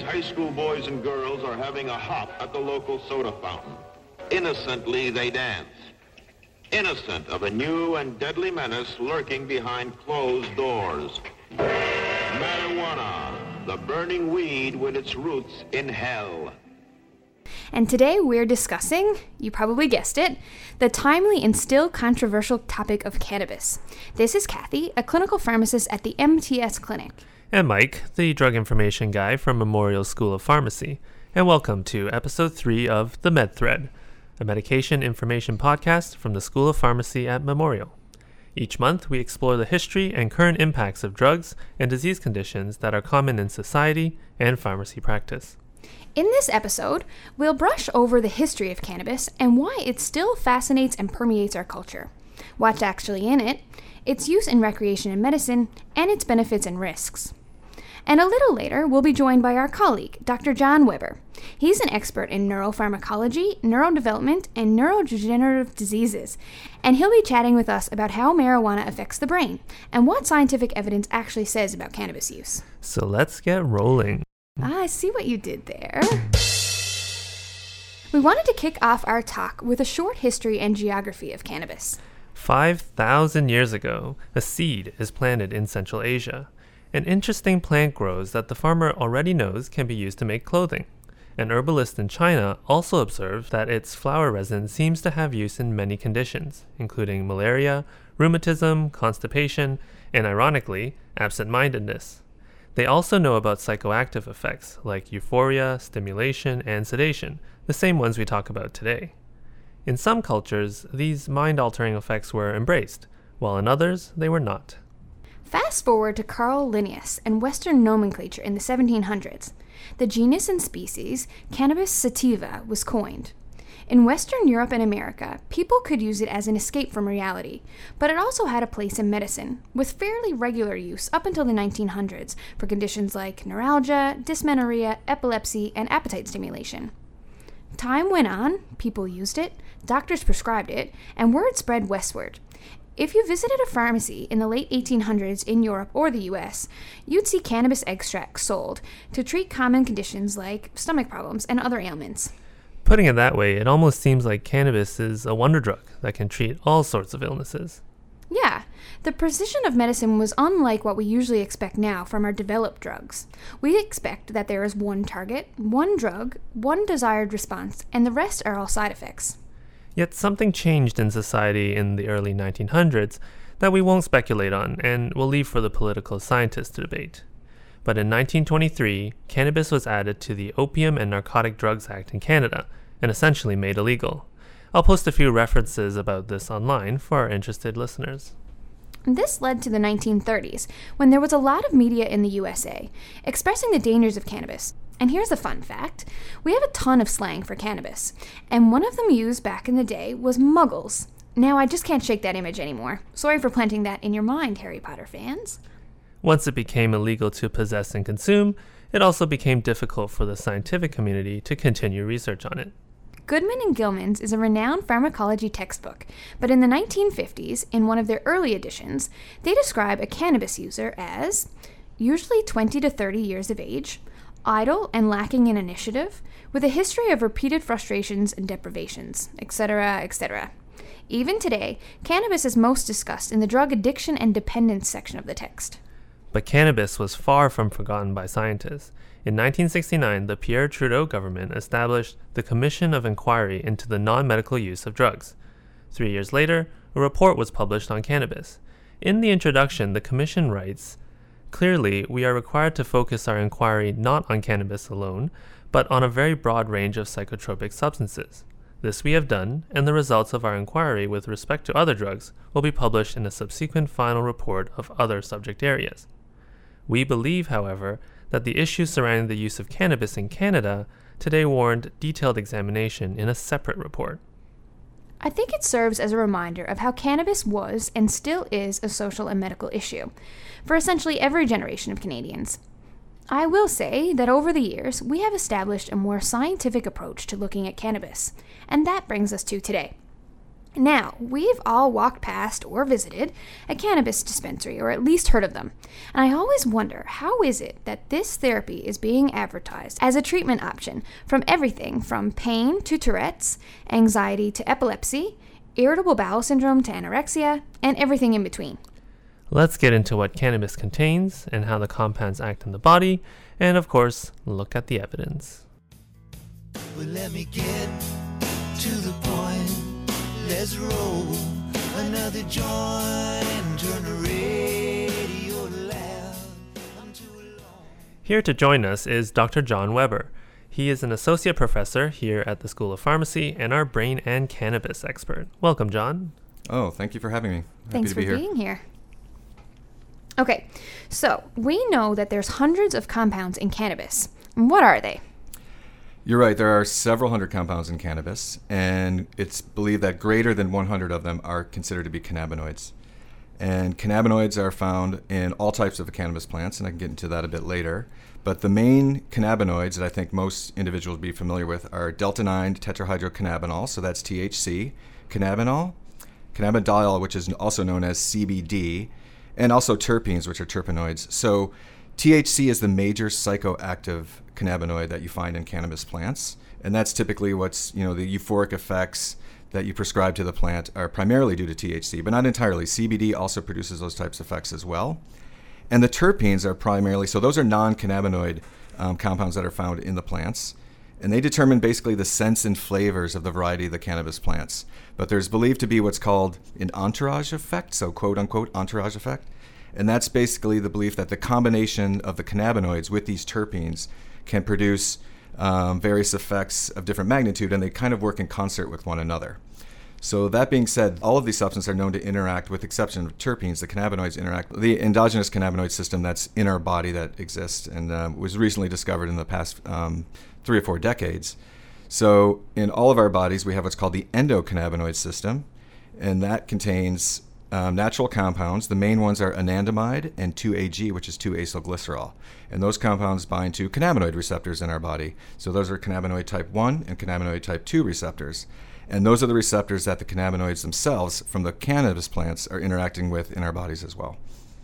high school boys and girls are having a hop at the local soda fountain. Innocently, they dance. Innocent of a new and deadly menace lurking behind closed doors. Marijuana, the burning weed with its roots in hell. And today we're discussing, you probably guessed it, the timely and still controversial topic of cannabis. This is Kathy, a clinical pharmacist at the MTS Clinic. And Mike, the drug information guy from Memorial School of Pharmacy. And welcome to episode 3 of The Med Thread, a medication information podcast from the School of Pharmacy at Memorial. Each month, we explore the history and current impacts of drugs and disease conditions that are common in society and pharmacy practice. In this episode, we'll brush over the history of cannabis and why it still fascinates and permeates our culture, what's actually in it, its use in recreation and medicine, and its benefits and risks. And a little later, we'll be joined by our colleague, Dr. John Weber. He's an expert in neuropharmacology, neurodevelopment, and neurodegenerative diseases, and he'll be chatting with us about how marijuana affects the brain and what scientific evidence actually says about cannabis use. So let's get rolling. I see what you did there. We wanted to kick off our talk with a short history and geography of cannabis. 5,000 years ago, a seed is planted in Central Asia. An interesting plant grows that the farmer already knows can be used to make clothing. An herbalist in China also observed that its flower resin seems to have use in many conditions, including malaria, rheumatism, constipation, and ironically, absent-mindedness. They also know about psychoactive effects like euphoria, stimulation, and sedation, the same ones we talk about today. In some cultures, these mind-altering effects were embraced, while in others, they were not. Fast forward to Carl Linnaeus and Western nomenclature in the 1700s. The genus and species, Cannabis sativa, was coined. In Western Europe and America, people could use it as an escape from reality, but it also had a place in medicine, with fairly regular use up until the 1900s for conditions like neuralgia, dysmenorrhea, epilepsy, and appetite stimulation. Time went on, people used it, doctors prescribed it, and word spread westward. If you visited a pharmacy in the late 1800s in Europe or the US, you'd see cannabis extracts sold to treat common conditions like stomach problems and other ailments. Putting it that way, it almost seems like cannabis is a wonder drug that can treat all sorts of illnesses. Yeah, the precision of medicine was unlike what we usually expect now from our developed drugs. We expect that there is one target, one drug, one desired response, and the rest are all side effects. Yet something changed in society in the early 1900s that we won't speculate on and will leave for the political scientists to debate. But in 1923, cannabis was added to the Opium and Narcotic Drugs Act in Canada and essentially made illegal. I'll post a few references about this online for our interested listeners. This led to the 1930s, when there was a lot of media in the USA expressing the dangers of cannabis. And here's a fun fact. We have a ton of slang for cannabis, and one of them used back in the day was muggles. Now I just can't shake that image anymore. Sorry for planting that in your mind, Harry Potter fans. Once it became illegal to possess and consume, it also became difficult for the scientific community to continue research on it. Goodman and Gilman's is a renowned pharmacology textbook, but in the 1950s, in one of their early editions, they describe a cannabis user as usually 20 to 30 years of age, idle and lacking in initiative, with a history of repeated frustrations and deprivations, etc., etc. Even today, cannabis is most discussed in the drug addiction and dependence section of the text. But cannabis was far from forgotten by scientists. In 1969, the Pierre Trudeau government established the Commission of Inquiry into the Non-Medical Use of Drugs. 3 years later, a report was published on cannabis. In the introduction, the commission writes, "Clearly, we are required to focus our inquiry not on cannabis alone, but on a very broad range of psychotropic substances. This we have done, and the results of our inquiry with respect to other drugs will be published in a subsequent final report of other subject areas. We believe, however, that the issues surrounding the use of cannabis in Canada today warrant detailed examination in a separate report." I think it serves as a reminder of how cannabis was and still is a social and medical issue for essentially every generation of Canadians. I will say that over the years, we have established a more scientific approach to looking at cannabis, and that brings us to today. Now, we've all walked past or visited a cannabis dispensary, or at least heard of them. And I always wonder, how is it that this therapy is being advertised as a treatment option from everything from pain to Tourette's, anxiety to epilepsy, irritable bowel syndrome to anorexia, and everything in between? Let's get into what cannabis contains and how the compounds act in the body, and of course, look at the evidence. Well, let me get to the point. Let's roll another joint and turn the radio loud. I'm too alone. Here to join us is Dr. John Weber. He is an associate professor here at the School of Pharmacy and our brain and cannabis expert. Welcome, John. Oh, thank you for having me. Thanks for being here. Okay, so we know that there's hundreds of compounds in cannabis. What are they? You're right. There are several hundred compounds in cannabis, and it's believed that greater than 100 of them are considered to be cannabinoids. And cannabinoids are found in all types of cannabis plants, and I can get into that a bit later. But the main cannabinoids that I think most individuals will be familiar with are delta-9 tetrahydrocannabinol, so that's THC, cannabinol, cannabidiol, which is also known as CBD, and also terpenes, which are terpenoids. So THC is the major psychoactive cannabinoid that you find in cannabis plants, and that's typically what's, the euphoric effects that you prescribe to the plant are primarily due to THC, but not entirely. CBD also produces those types of effects as well. And the terpenes are primarily, so those are non-cannabinoid compounds that are found in the plants, and they determine basically the scents and flavors of the variety of the cannabis plants. But there's believed to be what's called an entourage effect, so quote-unquote entourage effect, and that's basically the belief that the combination of the cannabinoids with these terpenes can produce various effects of different magnitude, and they kind of work in concert with one another. So that being said, all of these substances are known to interact, with exception of terpenes. The cannabinoids interact with the endogenous cannabinoid system that's in our body that exists and was recently discovered in the past 3 or 4 decades. So in all of our bodies, we have what's called the endocannabinoid system, and that contains natural compounds. The main ones are anandamide and 2-AG, which is 2-acylglycerol. And those compounds bind to cannabinoid receptors in our body. So those are cannabinoid type 1 and cannabinoid type 2 receptors. And those are the receptors that the cannabinoids themselves from the cannabis plants are interacting with in our bodies as well.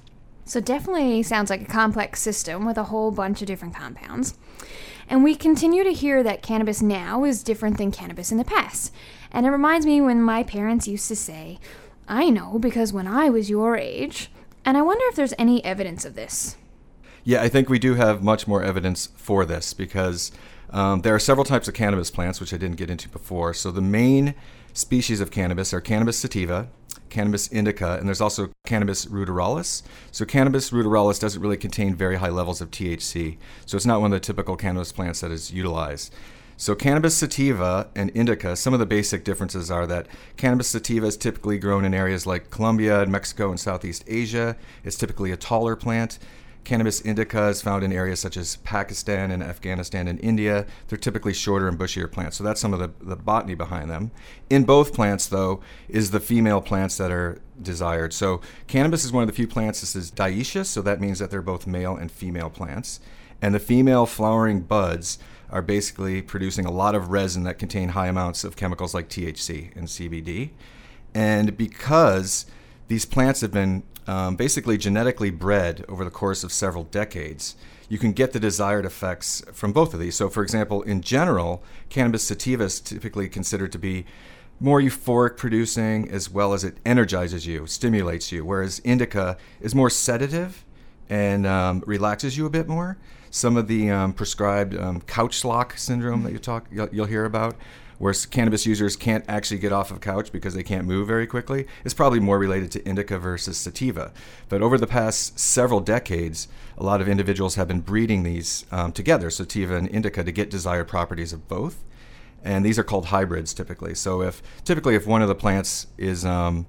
So definitely sounds like a complex system with a whole bunch of different compounds. And we continue to hear that cannabis now is different than cannabis in the past. And it reminds me when my parents used to say, "I know because when I was your age," and I wonder if there's any evidence of this. Yeah, I think we do have much more evidence for this because there are several types of cannabis plants, which I didn't get into before. So the main species of cannabis are Cannabis sativa, Cannabis indica, and there's also Cannabis ruderalis. So Cannabis ruderalis doesn't really contain very high levels of THC, so it's not one of the typical cannabis plants that is utilized. So Cannabis sativa and indica, some of the basic differences are that Cannabis sativa is typically grown in areas like Colombia and Mexico and Southeast Asia. It's typically a taller plant. Cannabis indica is found in areas such as Pakistan and Afghanistan and India. They're typically shorter and bushier plants, so that's some of the botany behind them. In both plants, though, is the female plants that are desired. So cannabis is one of the few plants that is dioecious, so that means that they're both male and female plants. And the female flowering buds are basically producing a lot of resin that contain high amounts of chemicals like THC and CBD. And because these plants have been basically genetically bred over the course of several decades, you can get the desired effects from both of these. So for example, in general, Cannabis sativa is typically considered to be more euphoric producing, as well as it energizes you, stimulates you, whereas indica is more sedative and relaxes you a bit more. Some of the prescribed couch lock syndrome that you'll hear about, where cannabis users can't actually get off of a couch because they can't move very quickly, is probably more related to indica versus sativa. But over the past several decades, a lot of individuals have been breeding these together, sativa and indica, to get desired properties of both. And these are called hybrids typically. So if one of the plants is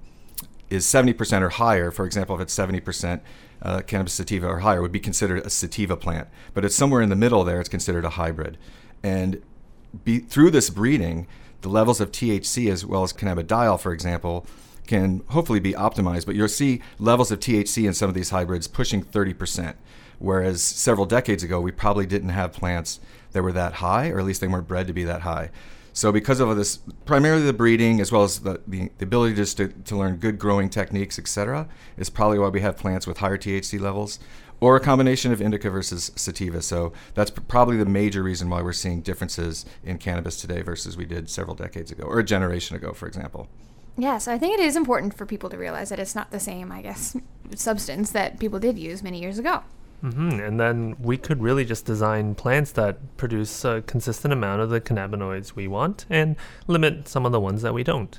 70% or higher, for example, if it's 70% Cannabis sativa or higher, would be considered a sativa plant. But it's somewhere in the middle there, it's considered a hybrid. And through this breeding, the levels of THC as well as cannabidiol, for example, can hopefully be optimized. But you'll see levels of THC in some of these hybrids pushing 30%, whereas several decades ago, we probably didn't have plants that were that high, or at least they weren't bred to be that high. So because of this, primarily the breeding as well as the ability just to learn good growing techniques, etc., is probably why we have plants with higher THC levels, or a combination of indica versus sativa. So that's probably the major reason why we're seeing differences in cannabis today versus we did several decades ago, or a generation ago, for example. Yeah, so I think it is important for people to realize that it's not the same, I guess, substance that people did use many years ago. And then we could really just design plants that produce a consistent amount of the cannabinoids we want and limit some of the ones that we don't.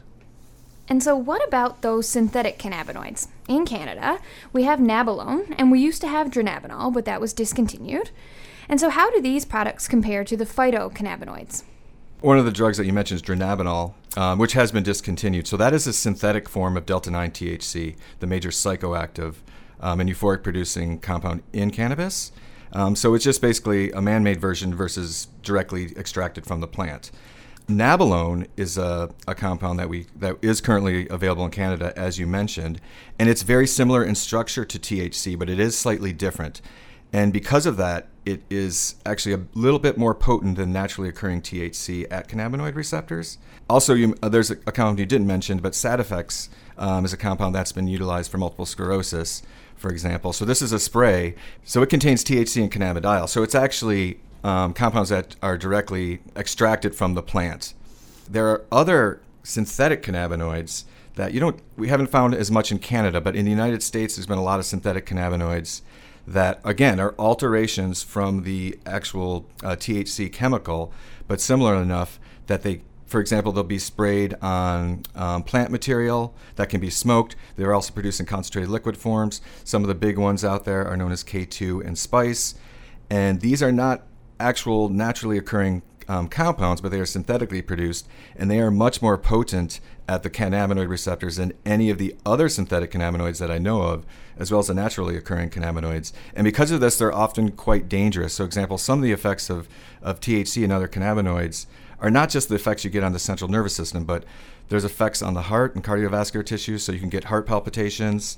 And so what about those synthetic cannabinoids? In Canada, we have Nabilone, and we used to have dronabinol, but that was discontinued. And so how do these products compare to the phytocannabinoids? One of the drugs that you mentioned is dronabinol, which has been discontinued. So that is a synthetic form of delta-9 THC, the major psychoactive and euphoric-producing compound in cannabis. So it's just basically a man-made version versus directly extracted from the plant. Nabilone is a compound that is currently available in Canada, as you mentioned, and it's very similar in structure to THC, but it is slightly different. And because of that, it is actually a little bit more potent than naturally occurring THC at cannabinoid receptors. Also, there's a compound you didn't mention, but Sativex is a compound that's been utilized for multiple sclerosis, for example. So this is a spray. So it contains THC and cannabidiol. So it's actually compounds that are directly extracted from the plant. There are other synthetic cannabinoids that we haven't found as much in Canada, but in the United States, there's been a lot of synthetic cannabinoids that, again, are alterations from the actual THC chemical, but similar enough that for example, they'll be sprayed on plant material that can be smoked. They're also produced in concentrated liquid forms. Some of the big ones out there are known as K2 and Spice. And these are not actual naturally occurring compounds, but they are synthetically produced, and they are much more potent at the cannabinoid receptors than any of the other synthetic cannabinoids that I know of, as well as the naturally occurring cannabinoids. And because of this, they're often quite dangerous. So, example, some of the effects of THC and other cannabinoids are not just the effects you get on the central nervous system, but there's effects on the heart and cardiovascular tissue, so you can get heart palpitations,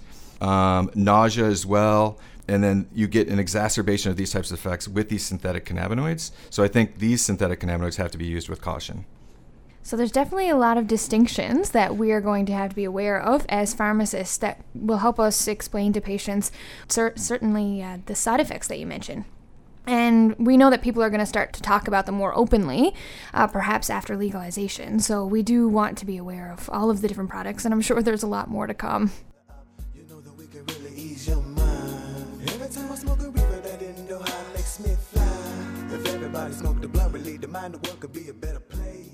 nausea as well, and then you get an exacerbation of these types of effects with these synthetic cannabinoids. So I think these synthetic cannabinoids have to be used with caution. So there's definitely a lot of distinctions that we are going to have to be aware of as pharmacists that will help us explain to patients certainly the side effects that you mentioned. And we know that people are going to start to talk about them more openly, perhaps after legalization. So we do want to be aware of all of the different products, and I'm sure there's a lot more to come. You know that we can really ease your mind. Every time I smoke a reefer, that endo high makes me fly. If everybody smoked the blunt, relieve the mind, the world could be a better place.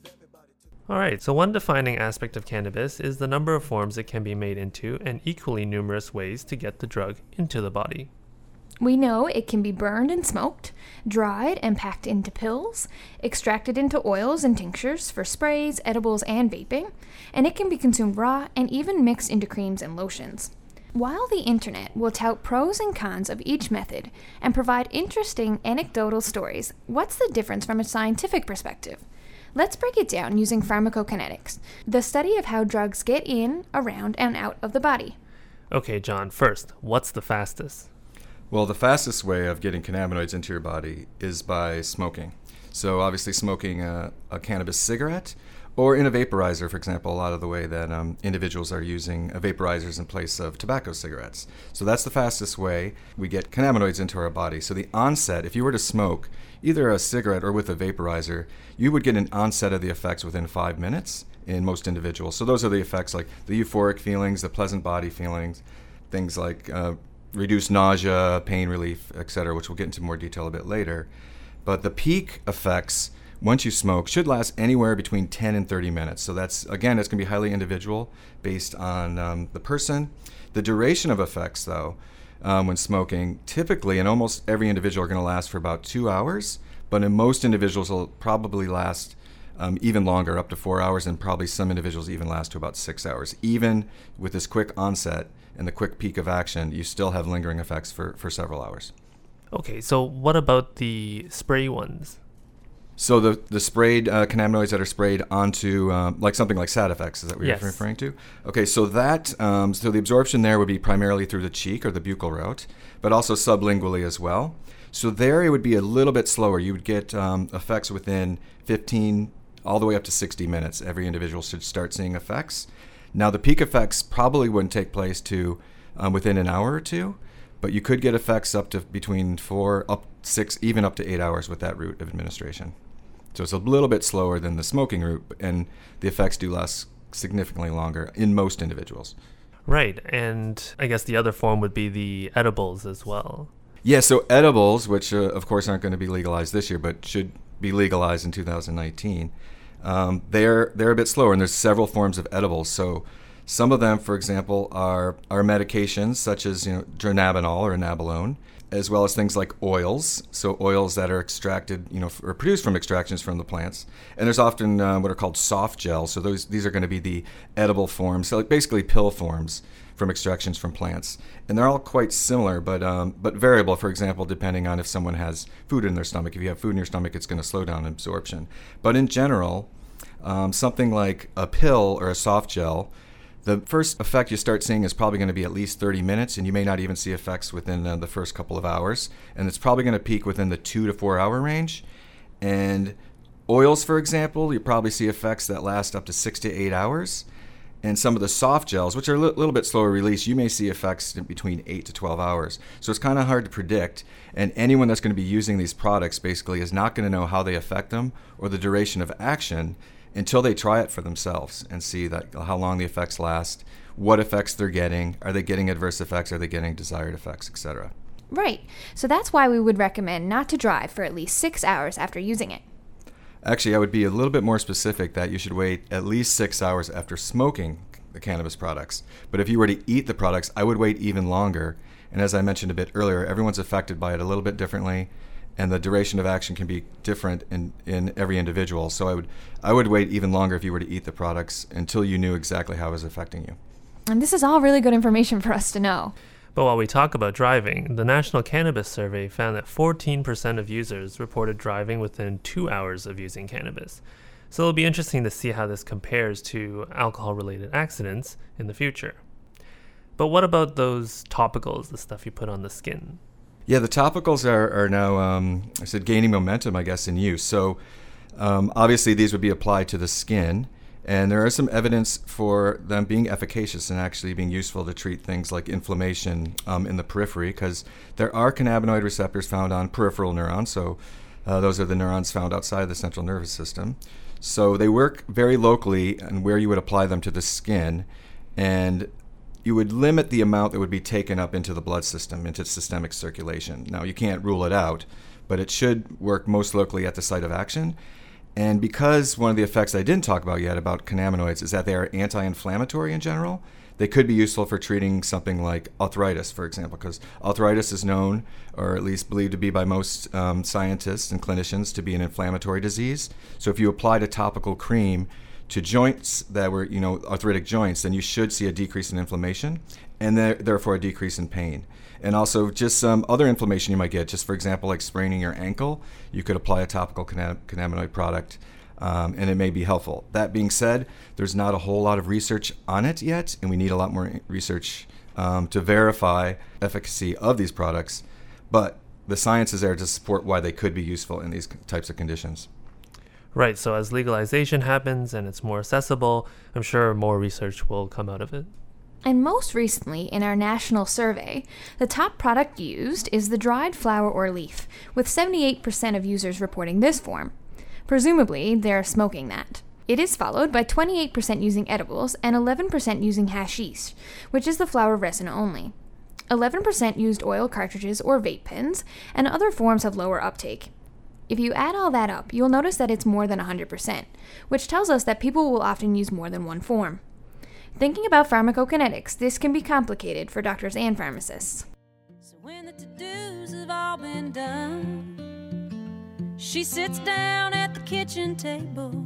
All right, so one defining aspect of cannabis is the number of forms it can be made into and equally numerous ways to get the drug into the body. We know it can be burned and smoked, dried and packed into pills, extracted into oils and tinctures for sprays, edibles, and vaping, and it can be consumed raw and even mixed into creams and lotions. While the internet will tout pros and cons of each method and provide interesting anecdotal stories, what's the difference from a scientific perspective? Let's break it down using pharmacokinetics, the study of how drugs get in, around, and out of the body. Okay, John, first, what's the fastest? Well, the fastest way of getting cannabinoids into your body is by smoking. So obviously smoking a cannabis cigarette or in a vaporizer, for example, a lot of the way that individuals are using vaporizers in place of tobacco cigarettes. So that's the fastest way we get cannabinoids into our body. So the onset, if you were to smoke either a cigarette or with a vaporizer, you would get an onset of the effects within 5 minutes in most individuals. So those are the effects like the euphoric feelings, the pleasant body feelings, things like reduced nausea, pain relief, etc., which we'll get into more detail a bit later. But the peak effects, once you smoke, should last anywhere between 10 and 30 minutes. So that's, again, it's going to be highly individual based on the person. The duration of effects, though, when smoking, typically in almost every individual are going to last for about 2 hours, but in most individuals will probably last even longer, up to 4 hours, and probably some individuals even last to about 6 hours. Even with this quick onset and the quick peak of action, you still have lingering effects for several hours. Okay, so what about the spray ones? So the sprayed cannabinoids that are sprayed onto like something like Sativex, is that what you're referring to? Okay, so that so the absorption there would be primarily through the cheek or the buccal route, but also sublingually as well. So there it would be a little bit slower. You would get effects within 15 all the way up to 60 minutes. Every individual should start seeing effects. Now, the peak effects probably wouldn't take place to within an hour or two, but you could get effects up to between 4, up 6, even up to 8 hours with that route of administration. So it's a little bit slower than the smoking route, and the effects do last significantly longer in most individuals. Right, and I guess the other form would be the edibles as well. Yeah, so edibles, which of course aren't going to be legalized this year, but should be legalized in 2019, they're a bit slower, and there's several forms of edibles. So some of them, for example, are medications such as dronabinol or anabolone, as well as things like oils. So oils that are extracted, or produced from extractions from the plants. And there's often what are called soft gels. So these are going to be the edible forms, so like basically pill forms from extractions from plants. And they're all quite similar, but variable, for example, depending on if someone has food in their stomach. If you have food in your stomach, it's going to slow down absorption. But in general, something like a pill or a soft gel, the first effect you start seeing is probably going to be at least 30 minutes, and you may not even see effects within the first couple of hours. And it's probably going to peak within the 2 to 4 hour range. And oils, for example, you probably see effects that last up to 6 to 8 hours. And some of the soft gels, which are a little bit slower release, you may see effects in between 8 to 12 hours. So it's kind of hard to predict. And anyone that's going to be using these products basically is not going to know how they affect them or the duration of action until they try it for themselves and see that how long the effects last, what effects they're getting, are they getting adverse effects, are they getting desired effects, etc. Right. So that's why we would recommend not to drive for at least 6 hours after using it. Actually, I would be a little bit more specific that you should wait at least 6 hours after smoking the cannabis products. But if you were to eat the products, I would wait even longer. And as I mentioned a bit earlier, everyone's affected by it a little bit differently, and the duration of action can be different in every individual. So I would wait even longer if you were to eat the products until you knew exactly how it was affecting you. And this is all really good information for us to know. But while we talk about driving, the National Cannabis Survey found that 14% of users reported driving within 2 hours of using cannabis. So it'll be interesting to see how this compares to alcohol-related accidents in the future. But what about those topicals, the stuff you put on the skin? Yeah, the topicals are now, gaining momentum, I guess, in use. So obviously these would be applied to the skin, and there is some evidence for them being efficacious and actually being useful to treat things like inflammation in the periphery, because there are cannabinoid receptors found on peripheral neurons. So those are the neurons found outside the central nervous system. So they work very locally and where you would apply them to the skin, and you would limit the amount that would be taken up into the blood system, into systemic circulation. Now, you can't rule it out, but it should work most locally at the site of action. And because one of the effects I didn't talk about yet about cannabinoids is that they are anti-inflammatory in general, they could be useful for treating something like arthritis, for example, because arthritis is known, or at least believed to be by most scientists and clinicians, to be an inflammatory disease. So if you applied a topical cream to joints that were, arthritic joints, then you should see a decrease in inflammation and therefore a decrease in pain. And also just some other inflammation you might get, just for example, like spraining your ankle, you could apply a topical cannabinoid product and it may be helpful. That being said, there's not a whole lot of research on it yet, and we need a lot more research to verify efficacy of these products, but the science is there to support why they could be useful in these types of conditions. Right, so as legalization happens and it's more accessible, I'm sure more research will come out of it. And most recently, in our national survey, the top product used is the dried flower or leaf, with 78% of users reporting this form. Presumably, they're smoking that. It is followed by 28% using edibles and 11% using hashish, which is the flower resin only. 11% used oil cartridges or vape pens, and other forms have lower uptake. If you add all that up, you'll notice that it's more than 100%, which tells us that people will often use more than one form. Thinking about pharmacokinetics, this can be complicated for doctors and pharmacists. So when the to-dos have all been done, she sits down at the kitchen table,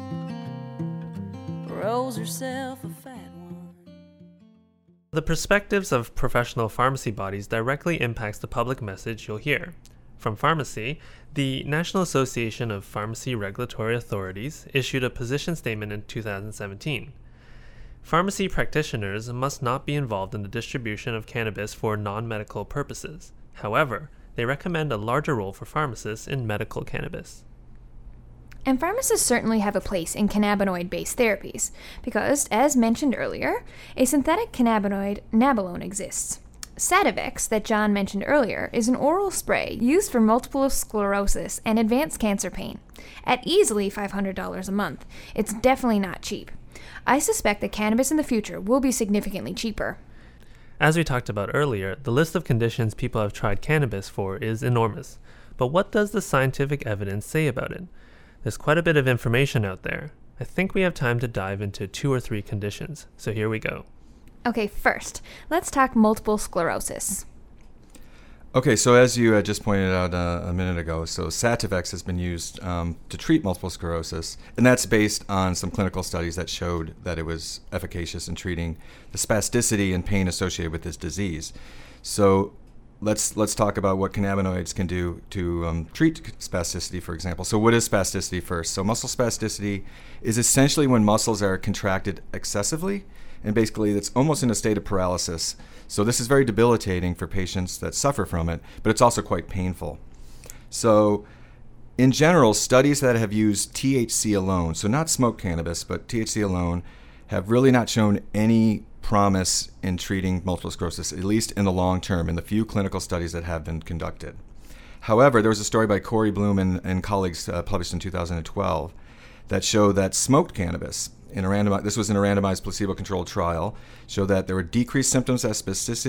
rolls herself a fat one. The perspectives of professional pharmacy bodies directly impacts the public message you'll hear. From pharmacy, the National Association of Pharmacy Regulatory Authorities issued a position statement in 2017. Pharmacy practitioners must not be involved in the distribution of cannabis for non-medical purposes. However, they recommend a larger role for pharmacists in medical cannabis. And pharmacists certainly have a place in cannabinoid-based therapies because, as mentioned earlier, a synthetic cannabinoid, nabilone, exists. Sativex, that John mentioned earlier, is an oral spray used for multiple sclerosis and advanced cancer pain. At easily $500 a month, it's definitely not cheap. I suspect that cannabis in the future will be significantly cheaper. As we talked about earlier, the list of conditions people have tried cannabis for is enormous. But what does the scientific evidence say about it? There's quite a bit of information out there. I think we have time to dive into 2 or 3 conditions, so here we go. Okay, first, let's talk multiple sclerosis. Okay, so as you just pointed out a minute ago, so Sativex has been used to treat multiple sclerosis, and that's based on some clinical studies that showed that it was efficacious in treating the spasticity and pain associated with this disease. So let's talk about what cannabinoids can do to treat spasticity, for example. So what is spasticity first? So muscle spasticity is essentially when muscles are contracted excessively, and basically it's almost in a state of paralysis. So this is very debilitating for patients that suffer from it, but it's also quite painful. So in general, studies that have used THC alone, so not smoked cannabis, but THC alone, have really not shown any promise in treating multiple sclerosis, at least in the long term, in the few clinical studies that have been conducted. However, there was a story by Corey Bloom and colleagues published in 2012 that showed that smoked cannabis, this was in a randomized placebo-controlled trial, showed that there were decreased symptoms of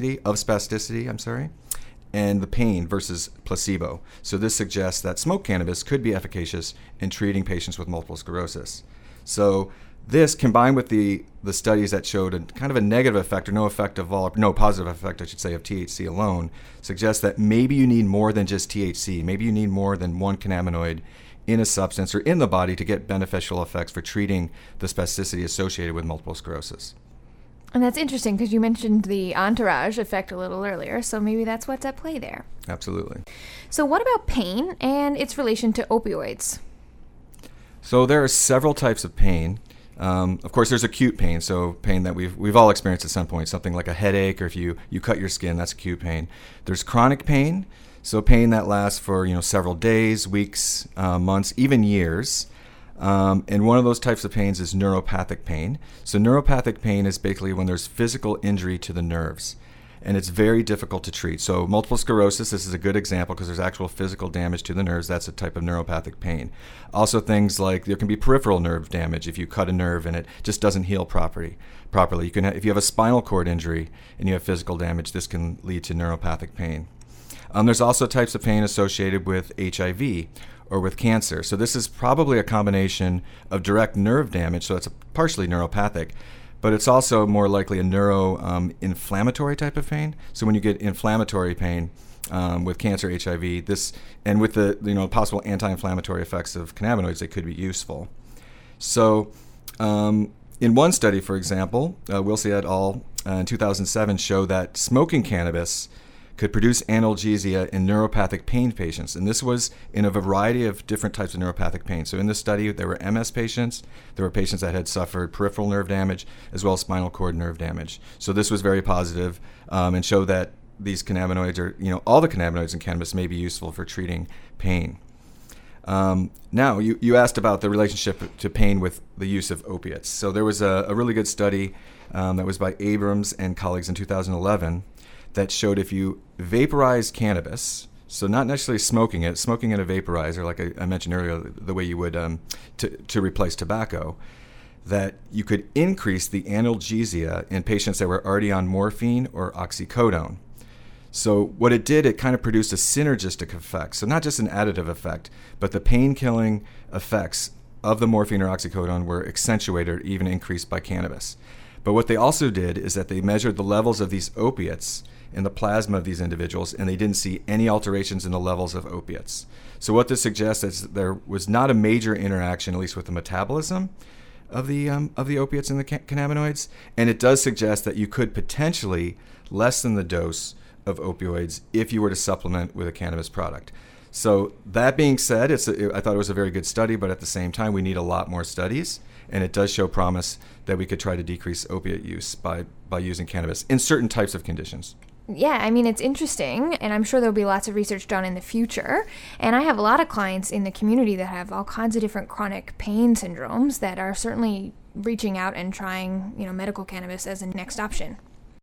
spasticity, and the pain versus placebo. So this suggests that smoked cannabis could be efficacious in treating patients with multiple sclerosis. So this, combined with the studies that showed a kind of a negative effect, or no positive effect, I should say, of THC alone, suggests that maybe you need more than just THC. Maybe you need more than one cannabinoid in a substance or in the body to get beneficial effects for treating the spasticity associated with multiple sclerosis. And that's interesting because you mentioned the entourage effect a little earlier, so maybe that's what's at play there. Absolutely. So what about pain and its relation to opioids? So there are several types of pain. Of course, there's acute pain, so pain that we've all experienced at some point, something like a headache, or if you cut your skin, that's acute pain. There's chronic pain, so pain that lasts for several days, weeks, months, even years. And one of those types of pains is neuropathic pain. So neuropathic pain is basically when there's physical injury to the nerves, and it's very difficult to treat. So multiple sclerosis, this is a good example because there's actual physical damage to the nerves. That's a type of neuropathic pain. Also things like there can be peripheral nerve damage if you cut a nerve and it just doesn't heal properly. You can if you have a spinal cord injury and you have physical damage, this can lead to neuropathic pain. There's also types of pain associated with HIV or with cancer. So this is probably a combination of direct nerve damage, so it's partially neuropathic, but it's also more likely a neuroinflammatory type of pain. So when you get inflammatory pain with cancer, HIV, this, and with the possible anti-inflammatory effects of cannabinoids, they could be useful. So in one study, for example, Wilsey et al. In 2007 showed that smoking cannabis could produce analgesia in neuropathic pain patients. And this was in a variety of different types of neuropathic pain. So in this study, there were MS patients, there were patients that had suffered peripheral nerve damage, as well as spinal cord nerve damage. So this was very positive, and showed that these cannabinoids all the cannabinoids in cannabis may be useful for treating pain. Now, you asked about the relationship to pain with the use of opiates. So there was a really good study that was by Abrams and colleagues in 2011 that showed if you vaporize cannabis, so not necessarily smoking in a vaporizer, like I mentioned earlier, the way you would to replace tobacco, that you could increase the analgesia in patients that were already on morphine or oxycodone. So what it did, it kind of produced a synergistic effect. So not just an additive effect, but the pain-killing effects of the morphine or oxycodone were accentuated or even increased by cannabis. But what they also did is that they measured the levels of these opiates in the plasma of these individuals, and they didn't see any alterations in the levels of opiates. So what this suggests is that there was not a major interaction, at least with the metabolism of the opiates and the cannabinoids, and it does suggest that you could potentially lessen the dose of opioids if you were to supplement with a cannabis product. So that being said, I thought it was a very good study, but at the same time, we need a lot more studies, and it does show promise that we could try to decrease opiate use by using cannabis in certain types of conditions. Yeah, I mean, it's interesting, and I'm sure there'll be lots of research done in the future. And I have a lot of clients in the community that have all kinds of different chronic pain syndromes that are certainly reaching out and trying, medical cannabis as a next option.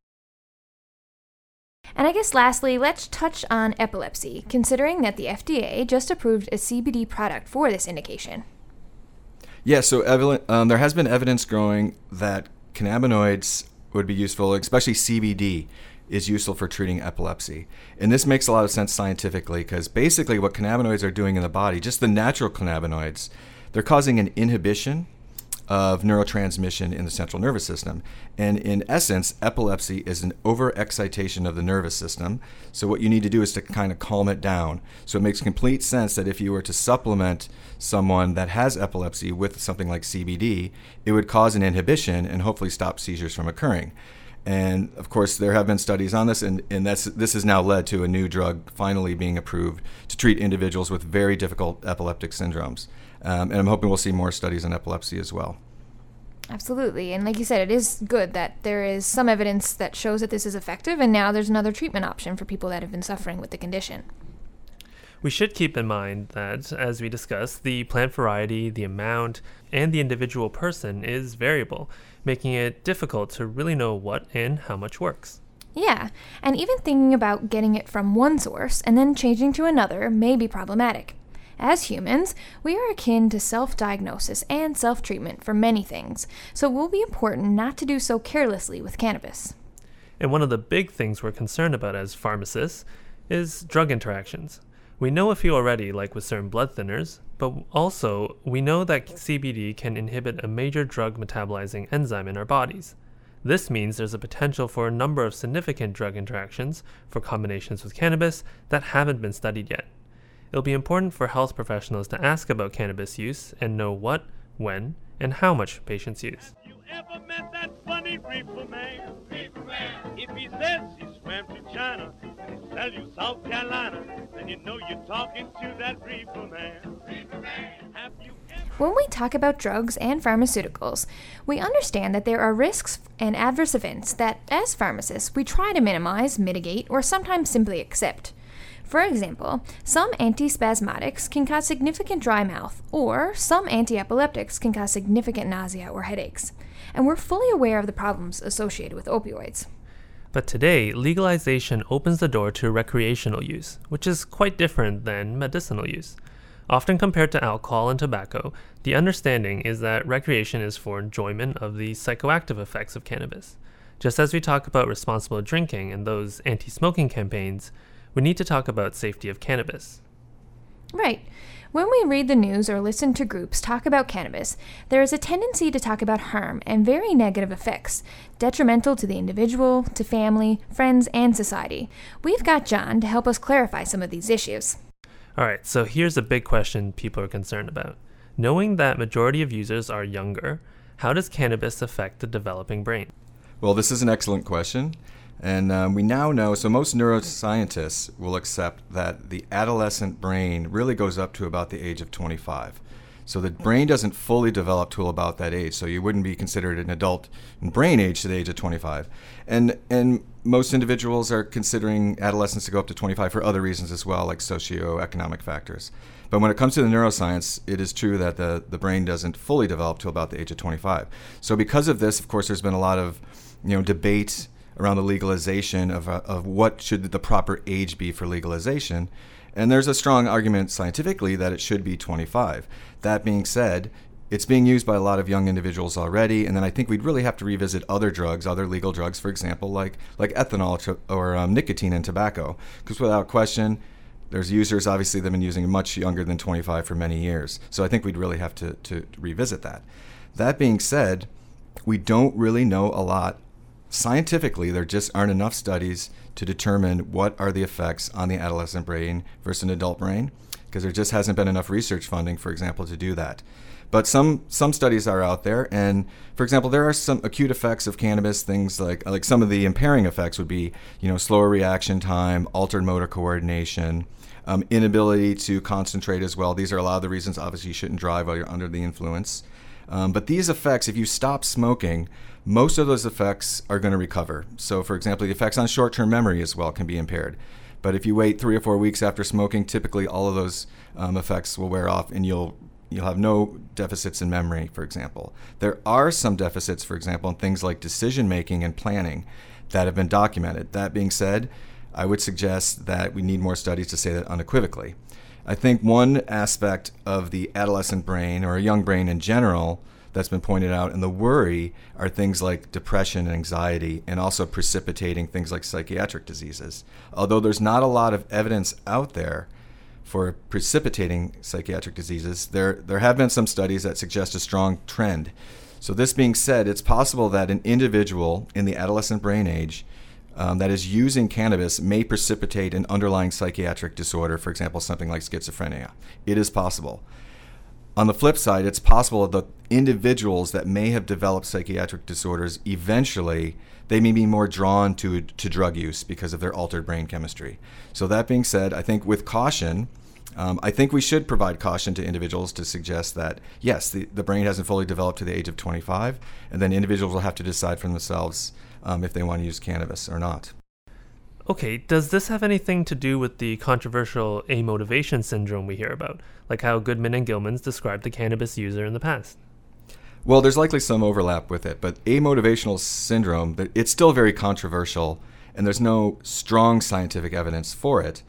And I guess lastly, let's touch on epilepsy, considering that the FDA just approved a CBD product for this indication. Yeah, so there has been evidence growing that cannabinoids would be useful, especially CBD is useful for treating epilepsy. And this makes a lot of sense scientifically because basically what cannabinoids are doing in the body, just the natural cannabinoids, they're causing an inhibition of neurotransmission in the central nervous system. And in essence, epilepsy is an overexcitation of the nervous system. So what you need to do is to kind of calm it down. So it makes complete sense that if you were to supplement someone that has epilepsy with something like CBD, it would cause an inhibition and hopefully stop seizures from occurring. And of course, there have been studies on this, and this has now led to a new drug finally being approved to treat individuals with very difficult epileptic syndromes. And I'm hoping we'll see more studies on epilepsy as well. Absolutely. And like you said, it is good that there is some evidence that shows that this is effective, and now there's another treatment option for people that have been suffering with the condition. We should keep in mind that, as we discussed, the plant variety, the amount, and the individual person is variable, making it difficult to really know what and how much works. Yeah, and even thinking about getting it from one source and then changing to another may be problematic. As humans, we are akin to self-diagnosis and self-treatment for many things, so it will be important not to do so carelessly with cannabis. And one of the big things we're concerned about as pharmacists is drug interactions. We know a few already, like with certain blood thinners, but also we know that CBD can inhibit a major drug metabolizing enzyme in our bodies. This means there's a potential for a number of significant drug interactions for combinations with cannabis that haven't been studied yet. It'll be important for health professionals to ask about cannabis use and know what, when, and how much patients use. Have you ever met that funny reefer man? Reefer man. If he says he swam to China and he sells you South Carolina, then you know you're talking to that reefer man. Reefer man. Have you ever... When we talk about drugs and pharmaceuticals, we understand that there are risks and adverse events that, as pharmacists, we try to minimize, mitigate, or sometimes simply accept. For example, some antispasmodics can cause significant dry mouth, or some antiepileptics can cause significant nausea or headaches. And we're fully aware of the problems associated with opioids. But today, legalization opens the door to recreational use, which is quite different than medicinal use. Often compared to alcohol and tobacco, the understanding is that recreation is for enjoyment of the psychoactive effects of cannabis. Just as we talk about responsible drinking and those anti-smoking campaigns, we need to talk about safety of cannabis. Right. When we read the news or listen to groups talk about cannabis, there is a tendency to talk about harm and very negative effects, detrimental to the individual, to family, friends, and society. We've got John to help us clarify some of these issues. Alright, so here's a big question people are concerned about. Knowing that majority of users are younger, how does cannabis affect the developing brain? Well, this is an excellent question. And we now know, so most neuroscientists will accept that the adolescent brain really goes up to about the age of 25. So the brain doesn't fully develop till about that age, so you wouldn't be considered an adult in brain age to the age of 25. And most individuals are considering adolescence to go up to 25 for other reasons as well, like socioeconomic factors. But when it comes to the neuroscience, it is true that the brain doesn't fully develop till about the age of 25. So because of this, of course, there's been a lot of debate around the legalization of what should the proper age be for legalization. And there's a strong argument scientifically that it should be 25. That being said, it's being used by a lot of young individuals already, and then I think we'd really have to revisit other drugs, other legal drugs, for example, like ethanol or nicotine and tobacco, because without question, there's users obviously that have been using it much younger than 25 for many years. So I think we'd really have to revisit that. That being said, we don't really know a lot. Scientifically, there just aren't enough studies to determine what are the effects on the adolescent brain versus an adult brain, because there just hasn't been enough research funding, for example, to do that. But some studies are out there, and for example, there are some acute effects of cannabis, things like some of the impairing effects would be, slower reaction time, altered motor coordination, inability to concentrate as well. These are a lot of the reasons, obviously, you shouldn't drive while you're under the influence. But these effects, if you stop smoking, most of those effects are going to recover. So, for example, the effects on short-term memory as well can be impaired. But if you wait 3 or 4 weeks after smoking, typically all of those effects will wear off, and you'll have no deficits in memory, for example. There are some deficits, for example, in things like decision-making and planning that have been documented. That being said, I would suggest that we need more studies to say that unequivocally. I think one aspect of the adolescent brain, or a young brain in general, that's been pointed out, and the worry are things like depression and anxiety, and also precipitating things like psychiatric diseases. Although there's not a lot of evidence out there for precipitating psychiatric diseases, there have been some studies that suggest a strong trend. So this being said, it's possible that an individual in the adolescent brain age that is using cannabis may precipitate an underlying psychiatric disorder, for example, something like schizophrenia. It is possible. On the flip side, it's possible that individuals that may have developed psychiatric disorders, eventually they may be more drawn to drug use because of their altered brain chemistry. So that being said, I think with caution, I think we should provide caution to individuals to suggest that, yes, the brain hasn't fully developed to the age of 25, and then individuals will have to decide for themselves if they want to use cannabis or not. Okay, does this have anything to do with the controversial amotivation syndrome we hear about, like how Goodman and Gilman's described the cannabis user in the past? Well, there's likely some overlap with it, but amotivational syndrome, it's still very controversial, and there's no strong scientific evidence for it.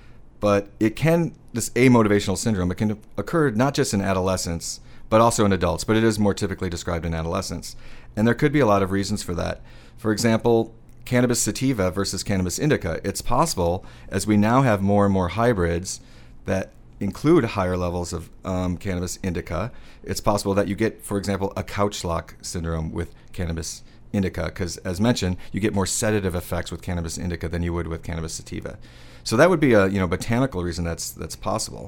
But this amotivational syndrome, it can occur not just in adolescents, but also in adults, but it is more typically described in adolescents. And there could be a lot of reasons for that. For example, cannabis sativa versus cannabis indica. It's possible, as we now have more and more hybrids that include higher levels of cannabis indica, it's possible that you get, for example, a couch lock syndrome with cannabis indica, because, as mentioned, you get more sedative effects with cannabis indica than you would with cannabis sativa. So that would be a botanical reason that's possible.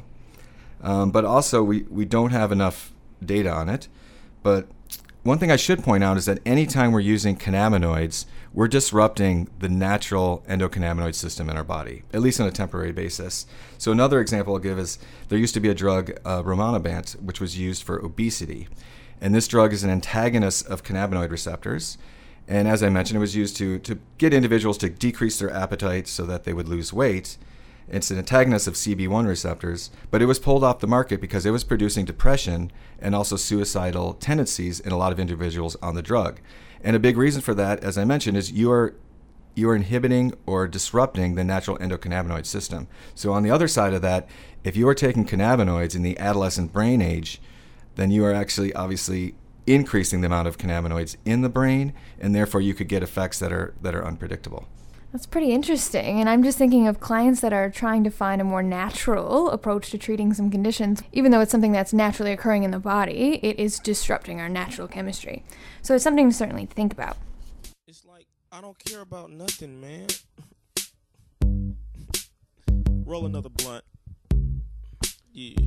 But also, we don't have enough data on it. But one thing I should point out is that anytime we're using cannabinoids, we're disrupting the natural endocannabinoid system in our body, at least on a temporary basis. So another example I'll give is there used to be a drug, Rimonabant, which was used for obesity. And this drug is an antagonist of cannabinoid receptors. And as I mentioned, it was used to get individuals to decrease their appetite so that they would lose weight. It's an antagonist of CB1 receptors, but it was pulled off the market because it was producing depression and also suicidal tendencies in a lot of individuals on the drug. And a big reason for that, as I mentioned, is you are inhibiting or disrupting the natural endocannabinoid system. So on the other side of that, if you are taking cannabinoids in the adolescent brain age, then you are actually obviously increasing the amount of cannabinoids in the brain, and therefore you could get effects that are unpredictable. That's pretty interesting, and I'm just thinking of clients that are trying to find a more natural approach to treating some conditions. Even though it's something that's naturally occurring in the body, it is disrupting our natural chemistry. So it's something to certainly think about. It's like, I don't care about nothing, man. Roll another blunt. Yeah.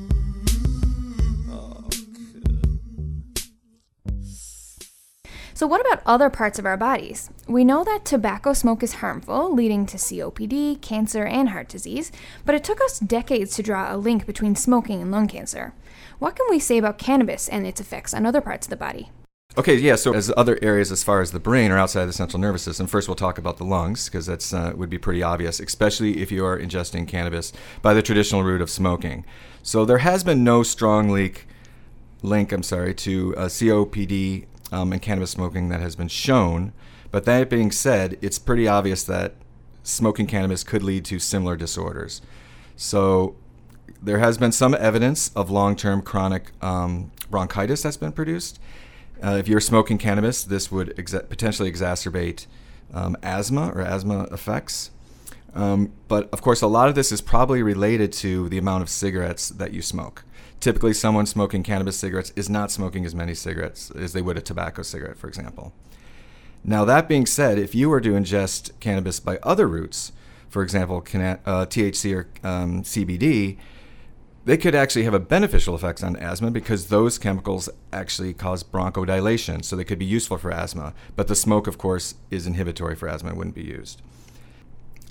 So what about other parts of our bodies? We know that tobacco smoke is harmful, leading to COPD, cancer, and heart disease, but it took us decades to draw a link between smoking and lung cancer. What can we say about cannabis and its effects on other parts of the body? Okay, yeah, so as other areas as far as the brain or outside the central nervous system, first we'll talk about the lungs, because that's would be pretty obvious, especially if you are ingesting cannabis by the traditional route of smoking. So there has been no strong link to COPD and cannabis smoking that has been shown. But that being said, it's pretty obvious that smoking cannabis could lead to similar disorders. So there has been some evidence of long-term chronic bronchitis that's been produced. If you're smoking cannabis, this would potentially exacerbate asthma or asthma effects. But of course, a lot of this is probably related to the amount of cigarettes that you smoke. Typically, someone smoking cannabis cigarettes is not smoking as many cigarettes as they would a tobacco cigarette, for example. Now, that being said, if you were to ingest cannabis by other routes, for example, THC or CBD, they could actually have a beneficial effects on asthma because those chemicals actually cause bronchodilation, so they could be useful for asthma. But the smoke, of course, is inhibitory for asthma and wouldn't be used.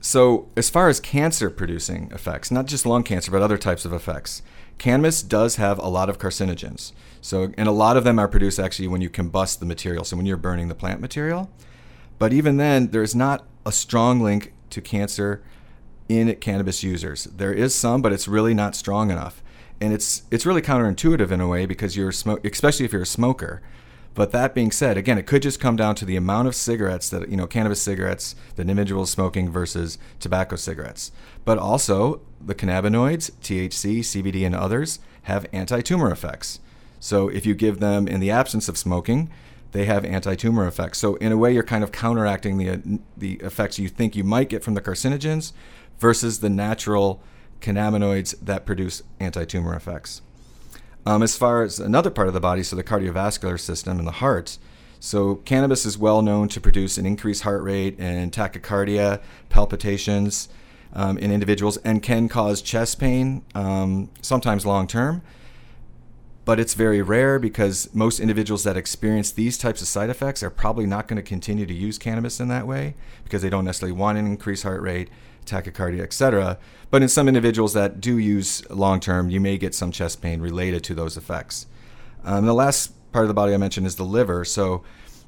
So as far as cancer-producing effects, not just lung cancer, but other types of effects, cannabis does have a lot of carcinogens. So, and a lot of them are produced actually when you combust the material, so when you're burning the plant material. But even then, there's not a strong link to cancer in cannabis users. There is some, but it's really not strong enough. And it's really counterintuitive in a way because especially if you're a smoker. But that being said, again, it could just come down to the amount of cigarettes that, cannabis cigarettes that an individual is smoking versus tobacco cigarettes. But also, the cannabinoids, THC, CBD, and others, have anti-tumor effects. So if you give them in the absence of smoking, they have anti-tumor effects. So in a way, you're kind of counteracting the effects you think you might get from the carcinogens versus the natural cannabinoids that produce anti-tumor effects. As far as another part of the body, so the cardiovascular system and the heart, so cannabis is well known to produce an increased heart rate and tachycardia, palpitations in individuals, and can cause chest pain, sometimes long-term. But it's very rare because most individuals that experience these types of side effects are probably not going to continue to use cannabis in that way because they don't necessarily want an increased heart rate, tachycardia, etc. But in some individuals that do use long-term, you may get some chest pain related to those effects. The last part of the body I mentioned is the liver. So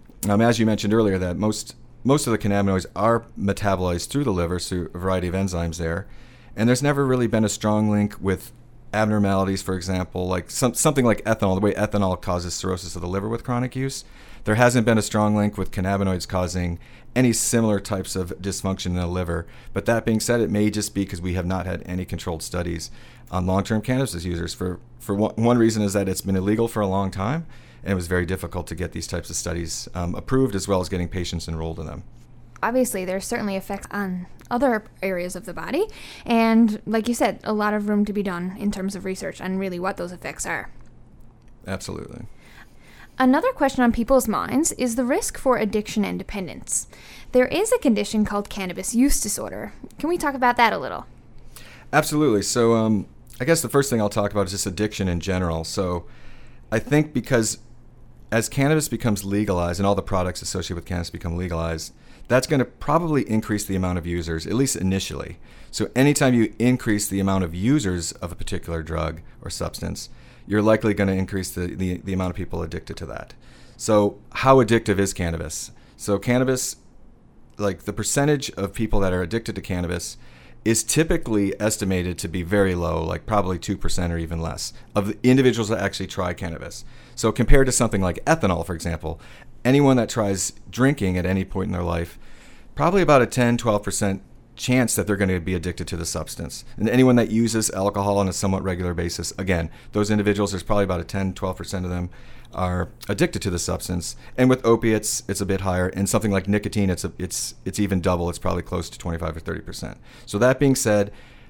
as you mentioned earlier, that most of the cannabinoids are metabolized through the liver through a variety of enzymes there. And there's never really been a strong link with abnormalities, for example, like something like ethanol, the way ethanol causes cirrhosis of the liver with chronic use. There hasn't been a strong link with cannabinoids causing any similar types of dysfunction in the liver. But that being said, it may just be because we have not had any controlled studies on long-term cannabis users. For one reason is that it's been illegal for a long time, and it was very difficult to get these types of studies approved, as well as getting patients enrolled in them. Obviously, there's certainly effects on other areas of the body, and like you said, a lot of room to be done in terms of research on really what those effects are. Absolutely. Another question on people's minds is the risk for addiction and dependence. There is a condition called cannabis use disorder. Can we talk about that a little? Absolutely. So I guess the first thing I'll talk about is just addiction in general. So I think because as cannabis becomes legalized and all the products associated with cannabis become legalized, that's going to probably increase the amount of users, at least initially. So anytime you increase the amount of users of a particular drug or substance, you're likely going to increase the amount of people addicted to that. So how addictive is cannabis? So cannabis, like the percentage of people that are addicted to cannabis is typically estimated to be very low, like probably 2% or even less of the individuals that actually try cannabis. So compared to something like ethanol, for example, anyone that tries drinking at any point in their life, probably about a 10-12% chance that they're going to be addicted to the substance. And anyone that uses alcohol on a somewhat regular basis, again, those individuals, there's probably about a 10-12% of them are addicted to the substance. And with opiates, it's a bit higher. And something like nicotine, it's even double. It's probably close to 25 or 30%. So that being said,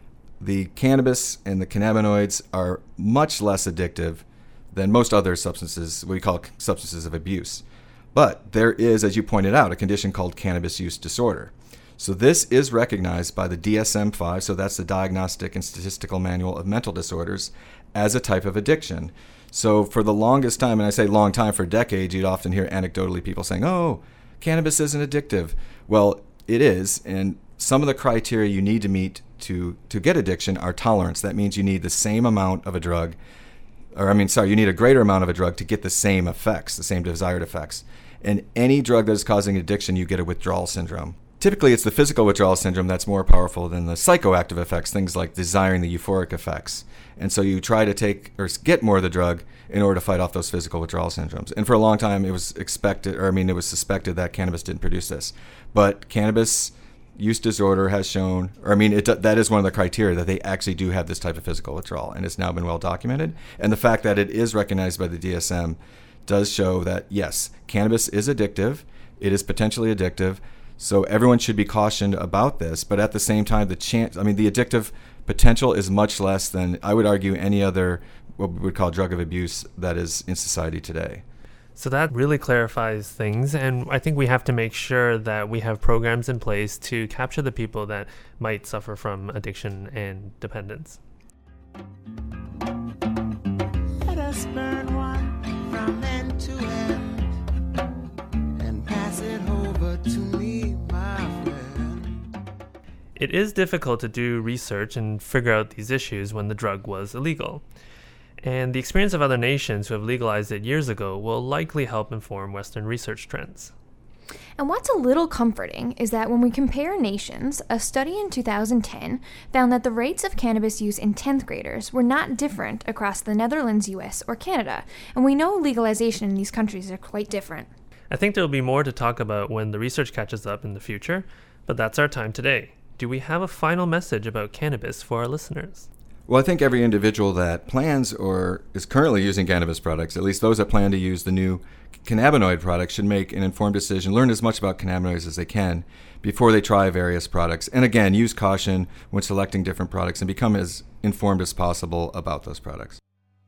the cannabis and the cannabinoids are much less addictive than most other substances, what we call substances of abuse. But there is, as you pointed out, a condition called cannabis use disorder. So this is recognized by the DSM-5, so that's the Diagnostic and Statistical Manual of Mental Disorders, as a type of addiction. So for the longest time, and I say long time, for decades, you'd often hear anecdotally people saying, oh, cannabis isn't addictive. Well, it is, and some of the criteria you need to meet to get addiction are tolerance. That means you need the same amount of a drug, you need a greater amount of a drug to get the same effects, the same desired effects. And any drug that is causing addiction, you get a withdrawal syndrome. Typically, it's the physical withdrawal syndrome that's more powerful than the psychoactive effects, things like desiring the euphoric effects. And so you try to take or get more of the drug in order to fight off those physical withdrawal syndromes. And for a long time, it was suspected that cannabis didn't produce this. But cannabis use disorder has shown, that is one of the criteria, that they actually do have this type of physical withdrawal. And it's now been well documented. And the fact that it is recognized by the DSM does show that, yes, cannabis is addictive. It is potentially addictive. So everyone should be cautioned about this, but at the same time, the addictive potential is much less than, I would argue, any other what we would call drug of abuse that is in society today. So that really clarifies things, and I think we have to make sure that we have programs in place to capture the people that might suffer from addiction and dependence. Let us burn one from end to end and pass it over to me. It is difficult to do research and figure out these issues when the drug was illegal. And the experience of other nations who have legalized it years ago will likely help inform Western research trends. And what's a little comforting is that when we compare nations, a study in 2010 found that the rates of cannabis use in 10th graders were not different across the Netherlands, US, or Canada, and we know legalization in these countries are quite different. I think there will be more to talk about when the research catches up in the future, but that's our time today. Do we have a final message about cannabis for our listeners? Well, I think every individual that plans or is currently using cannabis products, at least those that plan to use the new cannabinoid products, should make an informed decision, learn as much about cannabinoids as they can before they try various products. And again, use caution when selecting different products and become as informed as possible about those products.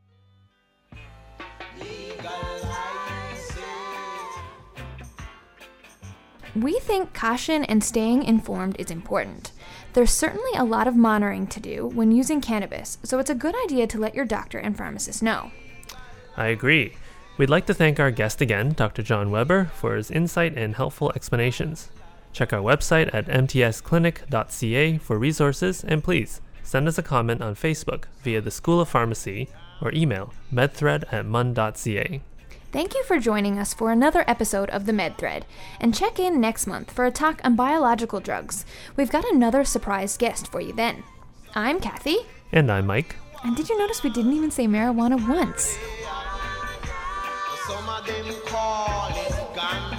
We think caution and staying informed is important. There's certainly a lot of monitoring to do when using cannabis, so it's a good idea to let your doctor and pharmacist know. I agree. We'd like to thank our guest again, Dr. John Weber, for his insight and helpful explanations. Check our website at mtsclinic.ca for resources, and please send us a comment on Facebook via the School of Pharmacy or email medthread@mun.ca. Thank you for joining us for another episode of The MedThread, and check in next month for a talk on biological drugs. We've got another surprise guest for you then. I'm Kathy. And I'm Mike. And did you notice we didn't even say marijuana once? Some of them call it gun.